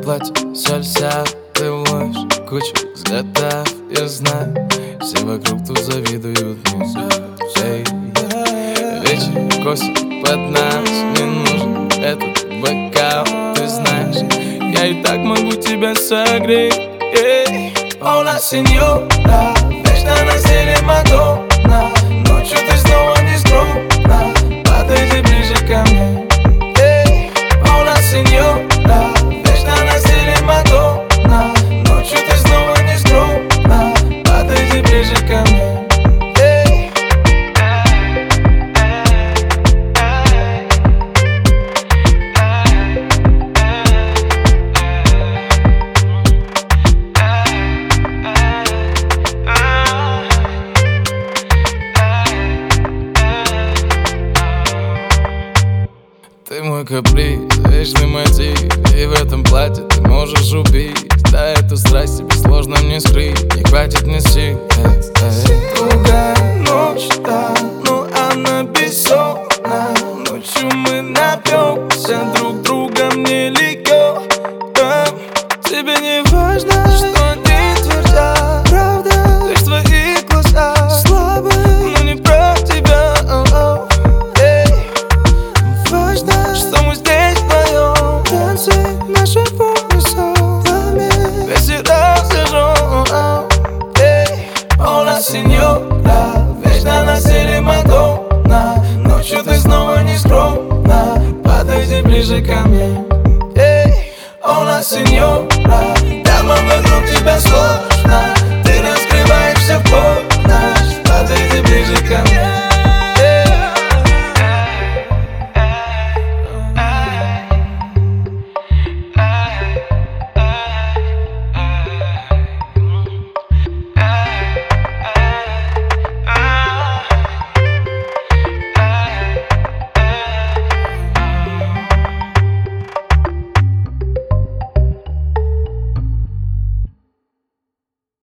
платье, сальса, ты ловишь кучу взглядов, я знаю. Все вокруг тут завидуют мне. Эй, вечер косит под нас, не нужен этот бокал, ты знаешь. Я и так могу тебя согреть. Hola, сеньора, вечно на стиле Мадонна. Ночью ты снова не скромна, подойди ближе ко мне. Hola, сеньора, вечно на стиле Мадонна. Ночью ты снова не скромна, подойди ближе ко мне. Ты мой каприз, вечный мотив, и в этом платье ты можешь убить. Да, эту страсть тебе сложно мне скрыть, не хватит мне сил. Другая ночь, да, но она бессонна. Ночью мы напьемся, друг другом нелегко. Тебе не важно, что они твердят, правда, лишь твои глаза слабые, но не про тебя. Что мы здесь вдвоем, танцы наши полюсом, вечера зажжем. Hola, сеньора, вечно на стиле Мадонна. Ночью ты снова не скромна, подойди ближе ко мне. Hola, сеньора, я могу